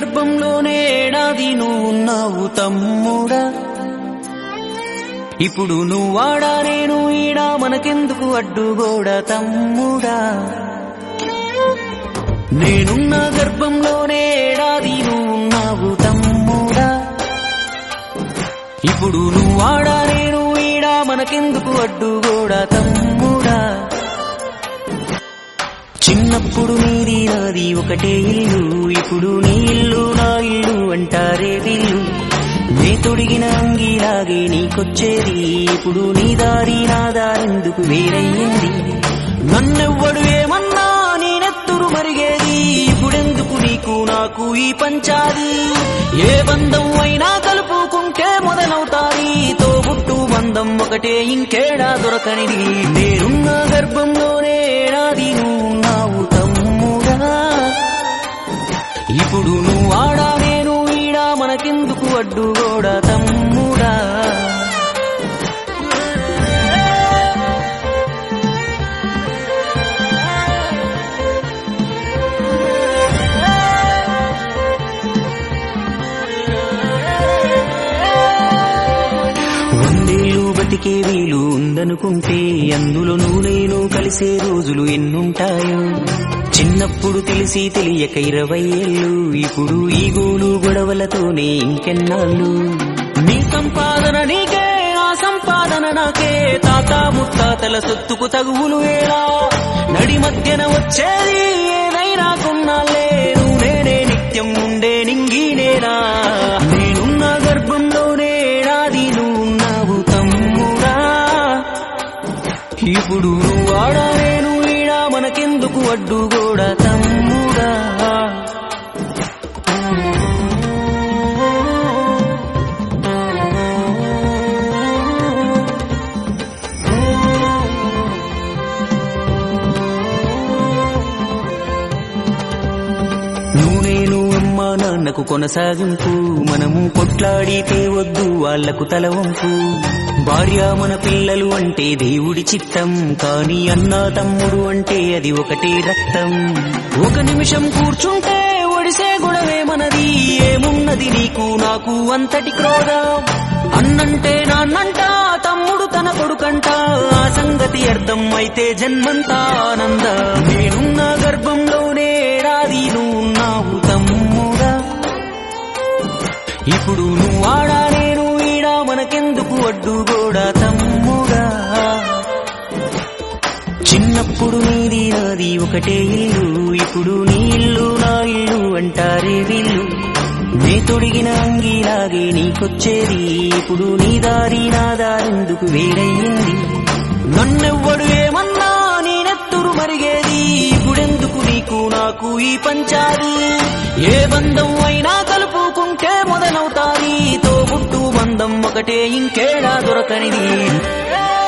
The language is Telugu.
గర్భంలోనే ఏడాది నువ్వున్నావు తమ్ముడా. ఇప్పుడు నువ్వాడా నేను ఈడా మనకెందుకు అడ్డుగోడా తమ్ముడా. నేనున్న గర్భంలోనే ఏడాది నువ్వున్నావు తమ్ముడా. ఇప్పుడు నువ్వాడా నేను ఈడా మనకెందుకు అడ్డుగోడా తమ్ముడా. చిన్నప్పుడు నీది నాది ఒకటే ఇల్లు, ఇప్పుడు నీ ఇల్లు నా ఇల్లు అంటారే వీళ్ళు. నే తొడిగిన అంగీలాగే నీకొచ్చేది, ఇప్పుడు నీ దారి నా దారెందుకు వేరయ్యింది. నన్నెవ్వడు ఏమన్నా నేనెత్తురు మరిగేది, ఇప్పుడెందుకు నీకు నాకు ఈ పంచాది. ఏ బంధం అయినా కలుపుకుంటే మొదలవుతాది, తోబుట్టు బంధం ఒకటే ఇంకేడా దొరకనిది. నేనున్న గర్భంలోనే ఏడాది నువ్వున్నావు తమ్ముడా. ఇప్పుడు నువ్వాడా నేను ఈడా మనకెందుకు అడ్డుగోడా తమ్ముడా. వందేళ్ళు బతికే వీలు ఉందనుకుంటే అందులో నేను కలిసే రోజులు ఎన్నుంటాయో. చిన్నప్పుడు తెలిసి తెలియక 20 ఏళ్ళు, ఇప్పుడు ఈ గోలు గొడవలతోనే ఇంకెన్నాళ్ళు. నీ సంపాదన నీకే ఆ సంపాదన నాకే, తాత ముత్తాతల సొత్తుకు తగువులు ఏడా. నడి మధ్యన వచ్చేది ఏదైనా కొన్నాళ్ళే, నువ్వు నేనే నిత్యం ఉండే నింగినేనా. నేనున్న గర్భంలోనే ఏడాది నువ్వున్నావు తమ్ముడా. ఇప్పుడు నువ్వాడా నేను ఈడా మనకెందుకు అడ్డుగోడా తమ్ముడా. నేను అమ్మా నాన్నకు కొనసాగింపు, మనము కొట్లాడితే వద్దు వాళ్లకు తల వంపు. భార్య మన పిల్లలు అంటే దేవుడి చిత్తం, కానీ అన్నా తమ్ముడు అంటే అది ఒకటే రక్తం. ఒక నిమిషం కూర్చుంటే ఒడిసే గొడవే మనది, ఏమున్నది నీకు నాకు అంతటి క్రోధం. అన్నంటే నాన్నంట, తమ్ముడు తన కొడుకంట, ఆ సంగతి అర్థం అయితే జన్మంతా ఆనంద. నేనున్న గర్భంలోనే ఏడాది నువ్వున్నావు తమ్ముడా. ఇప్పుడు నువ్వాడా నేను ఈడా మనకెందుకు అడ్డుగోడా తమ్ముడా. చిన్నప్పుడు నీది నాది ఒకటే ఇల్లు, ఇప్పుడు నీ ఇల్లు నా ఇల్లు అంటారే వీళ్ళు. నే తొడిగిన అంగీలాగే నీకొచ్చేది, ఇప్పుడు నీ దారి నా దారెందుకు వేరయ్యింది. నన్నెవ్వడు ఏమన్నా నేనెత్తురు మరిగేది, ఇప్పుడెందుకు నీకు నాకు ఈ పంచాది. ఏ బంధం అయినా కలుపుకుంటే మొదలవుతాది, తోబుట్టు బంధం ఒకటే ఇంకేడా దొరకనిది.